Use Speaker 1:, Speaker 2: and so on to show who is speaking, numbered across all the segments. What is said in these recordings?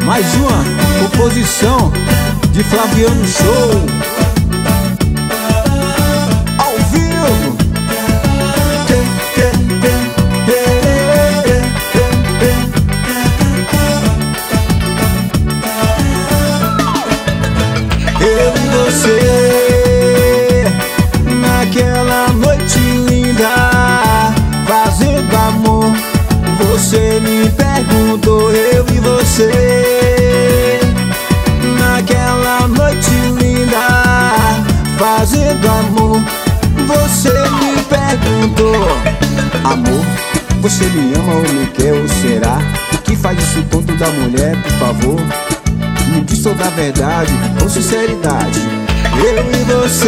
Speaker 1: Mais uma composição de Flaviano Show, ao vivo. Eu e você, naquela noite linda, fazendo amor. Você me perguntou, eu e você, naquela noite linda, fazendo amor. Você me perguntou, amor, você me ama ou me quer ou será? O que faz isso com toda mulher, por favor? Me diz toda a verdade, com sinceridade. Eu e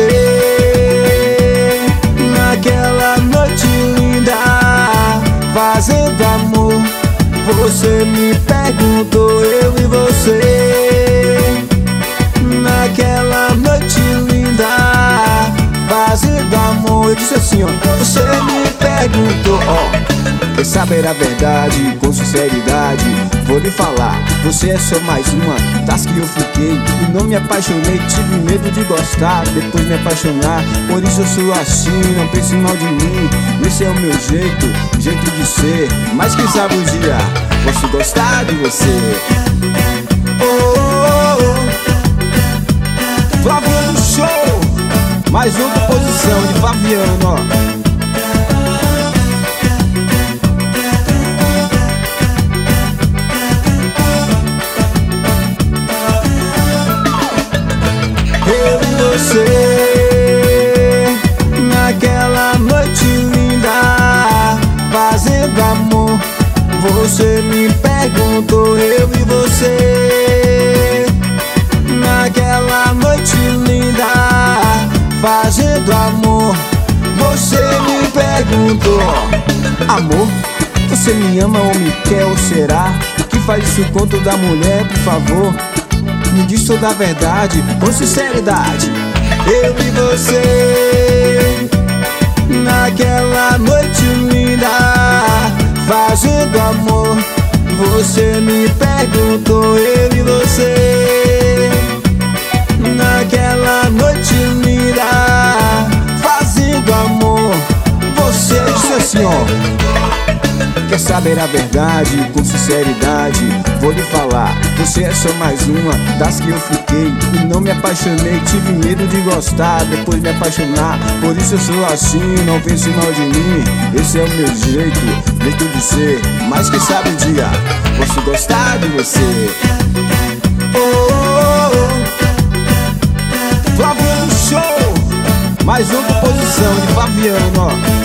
Speaker 1: você, naquela noite linda, fazendo amor. Você me perguntou, eu e você, naquela noite linda, fazendo amor. Eu disse assim, ó, você me perguntou, ó, quer saber a verdade, com sinceridade, vou lhe falar, você é só mais uma das que eu fiquei e não me apaixonei, tive medo de gostar, depois me apaixonar. Por isso eu sou assim, não pense mal de mim, esse é o meu jeito, jeito de ser. Mas quem sabe um dia posso gostar de você. Oh, oh, oh. Flaviano Show, mais uma composição de Flaviano, ó. Você, naquela noite linda, fazendo amor. Você me perguntou, eu e você, naquela noite linda, fazendo amor. Você me perguntou, amor, você me ama ou me quer ou será? O que faz isso com toda mulher, por favor? Me diz toda a verdade, com sinceridade. Eu e você, naquela noite linda, fazendo amor. Você me perguntou, eu e você, naquela noite linda, fazendo amor. Você disse assim, ó, quer saber a verdade, com sinceridade, vou lhe falar, você é só mais uma das que eu fiquei e não me apaixonei, tive medo de gostar, depois me apaixonar. Por isso eu sou assim, não pense mal de mim, esse é o meu jeito, jeito de ser. Mas quem sabe um dia posso gostar de você. Oh, oh, oh. Flaviano Show, mais uma composição de Flaviano, ó.